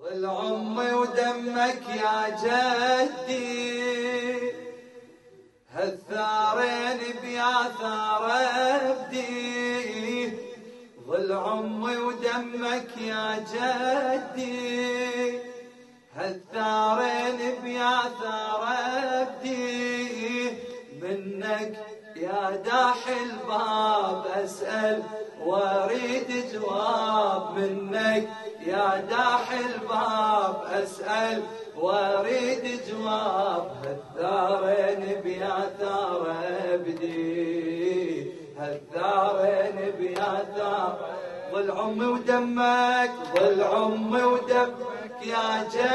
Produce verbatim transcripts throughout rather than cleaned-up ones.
ظل عمي ودمك يا جدي، هالثارين بيا ثار ابدي. ظل عمي ودمك يا جدي، هالثارين بيا ثار ابدي. منك يا داح الباب اسأل واريد جواب، منك يا داح الباب اسأل واريد جواب. هالثارين بيا ثار ابدي، هالثارين بيا ثار. ظل عمي ودمك، ظل عمي ودمك يا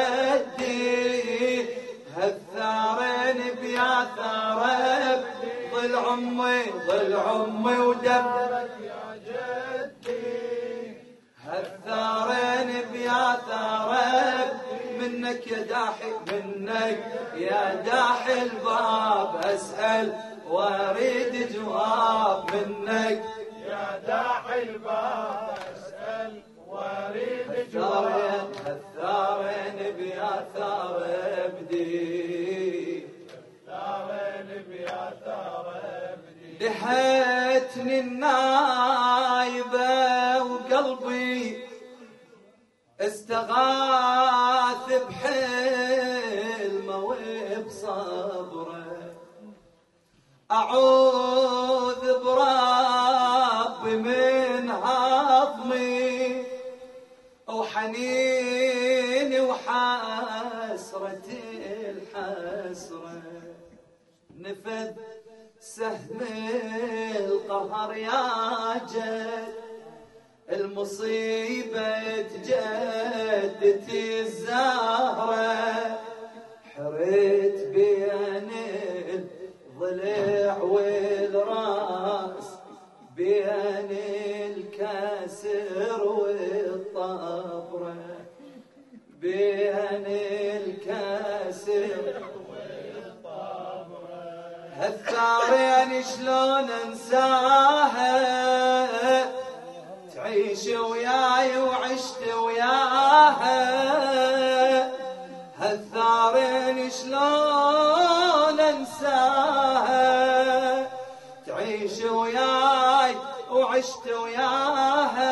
جدي، هالثارين بيا ثار ابدي. ظل عمي، ظل عمي ودمك يا جدي، هالثارين بيا ثار ابدي. منك يا داحي، منك يا داحي الباب اسأل واريد جواب. منك يا داحي الباب اسأل واريد جواب. هالثارين بيا ثار ابدي، هالثارين بيا ثار ابدي. دهتني النايبة وقلبي استغاث بحلمه وبصبره. أعوذ بربي من هضمي وحنيني وحسرة الحسرة. نفذ سهم القهر يا جد، المصيبة جدتي الزهرة. حريت بين الضلع والراس، بين الكسر والطبرة، بين الكسر والطبرة. هالثارين شلون انساها، تعيش وياي وعشت وياها. هالثارين شلون انساها، تعيش وياي وعشت وياها.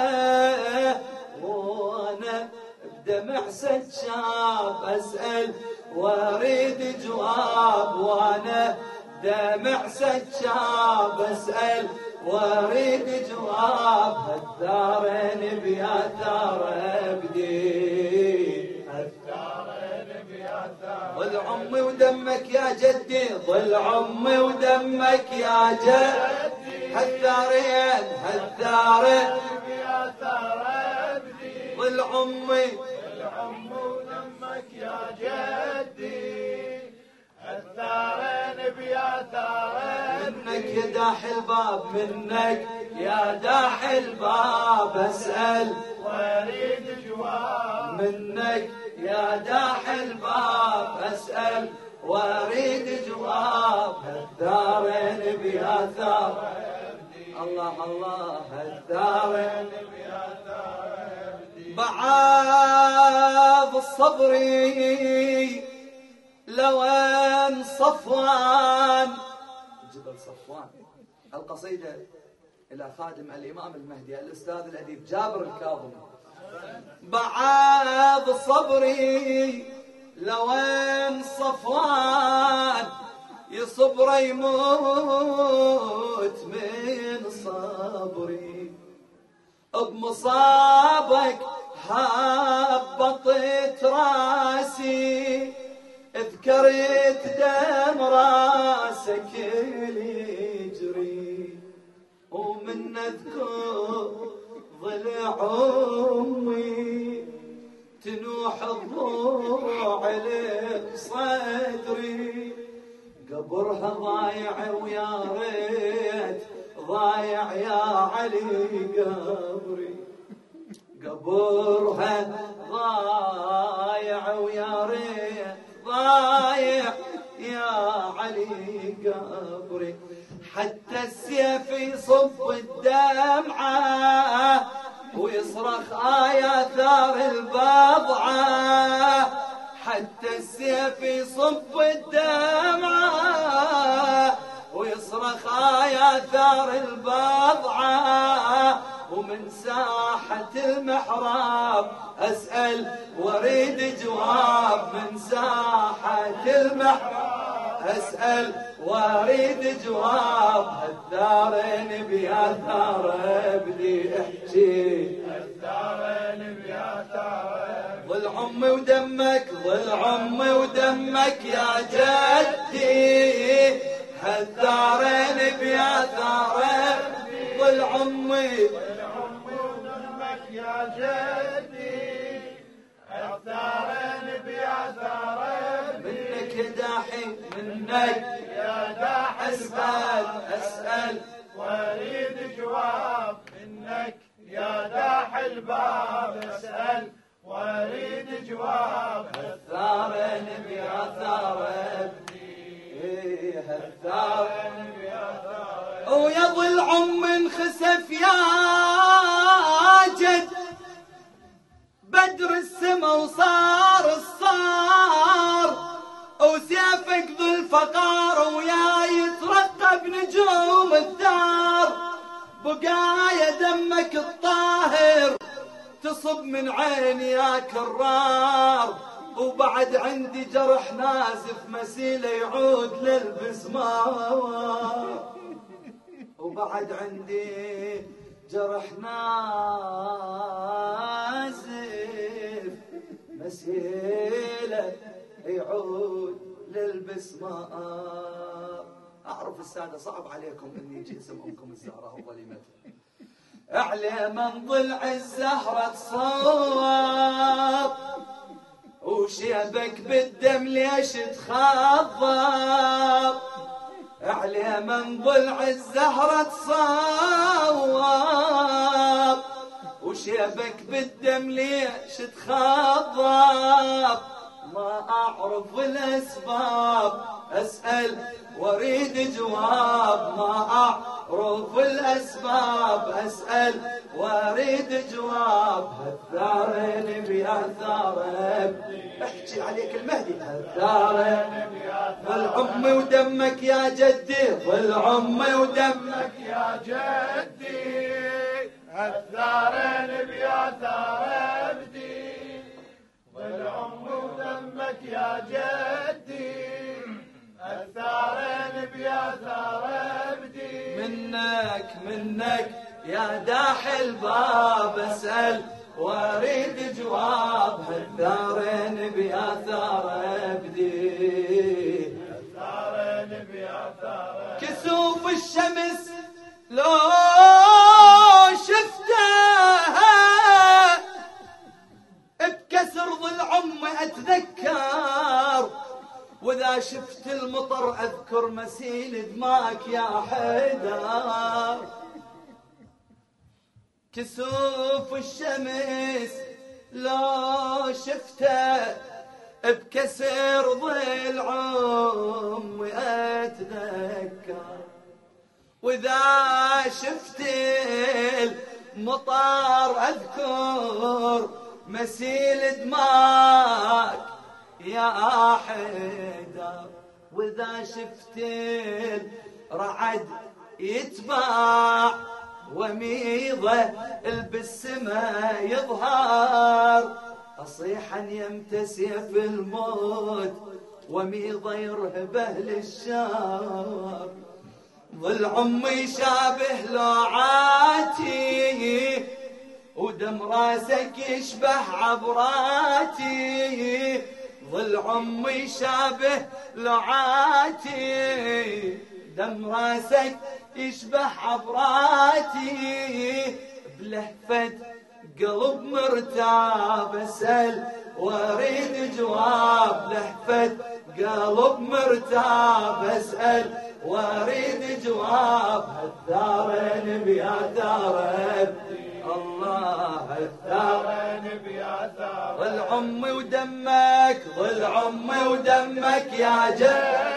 وانا بدمع سجاب اسأل واريد جواب، وانا دمع سجاب اسأل واريد جواب. هالثارين بيا ثار ابدي، هالثارين بيا ثار. ظل عمي ودمك يا جدي، ظل عمي ودمك يا جدي. هالثارين، هالثارين بيا ثار ابدي. ظل عمي، ظل عمي ودمك يا جدي، هالثارين بيا ثار. منك يا داح الباب، منك يا داح الباب اسأل واريد جواب. منك يا داح الباب اسأل واريد جواب. هالثارين بيا ثار. الله الله، هالثارين بيا ثار. بعض الصبري لوين صفوان. جبل صفوان. القصيدة إلى خادم الإمام المهدي الأستاذ الأديب جابر الكاظمي. بعد صبري لوين صفوان، يصبر يموت من صبري. بمصابك هبطت راسي، ذكرت دم راسك يجري. ومن اذكر ضلع امي تنوح الضوع لك صدري. قبرها ضايع ويا ريت ضايع يا علي قبري. قبرها ضايع ويا ريت ضايع يا علي قبري. حتى السيف يصب الدمعة ويصرخ آيا ثار البضعة. حتى السيف يصب الدمعة ويصرخ يا ثار البضعة. ومن ساحة المحراب أسأل واريد جواب، من ساحة المحراب أسأل واريد جواب. هالثارين بيا ثار بدي احكي، الثارين بيا ثار ظل عمي ودمك، ظل عمي ودمك يا جدي. هالثارين بيا ثار ظل عمي ودمك يا جدي. الثارين بيا ثار منك داحي، منك يا داحي أسأل أسأل واريد جواب منك يا داحي الباب. اسأل واريد جواب. الثارين بيا ثار ابني، هالثارين بيا ثار. ويا ظل عم انخسف يا جد بدر السما وصار الصار. وسيفك ذو الفقار ويا يترقب نجوم الدار. بقايا دمك الطاهر تصب من عيني يا كرار. وبعد عندي جرح نازف مسيله يعود للبسمار. وبعد عندي جرح نازف مسيله يعود للبسمار. أعرف السادة صعب عليكم أني يجي اسم أمكم الزهراء وظليمتها. أعلى من ضلع الزهرة تصوب وشيبك بالدم ليش تخضب. أعلى من ضلع الزهرة تصوب وشيبك بالدم ليش تخضب. ما أعرف الأسباب أسأل واريد جواب. ما أعرف الأسباب أسأل واريد جواب. هالثارين بيا ثار احكي عليك المهدي. هالثارين بيا ظل عمي ودمك يا جدي، ظل عمي ودمك يا جدي. الثارين بيا ثار ابدي. ظل عمي ودمك يا جدي. الثارين بيا ثار ابدي. منك منك يا داحي الباب أسأل واريد جواب. هالثارين بيا ثار ابدي. الثارين بيا ثار كسوف الشمس لو شفتها بكسر ظل عمي أتذكر. وإذا شفت المطر أذكر مسيل دماك يا حيدر. كسوف الشمس لو شفته بكسر ظل عمي أتذكر. وإذا شفت المطر أذكر مسيل دماك يا حيدر. وإذا شفت الرعد يتباع وميضة بالسما يظهر. أصيحا يمت سيف الموت وميضة يرهبه للشار. ظل عمي شابه لوعاتي ودم راسك يشبه عبراتي. ظل عمي شابه لوعاتي دم راسك يشبه عبراتي. بلهفة قلب مرتاب أسأل واريد جواب. لهفة قلب مرتاب أسأل واريد جواب. هالثارين بيا ثار الله. الثارين بيا ثار ظل عمي ودمك، ظل عمي ودمك يا جد.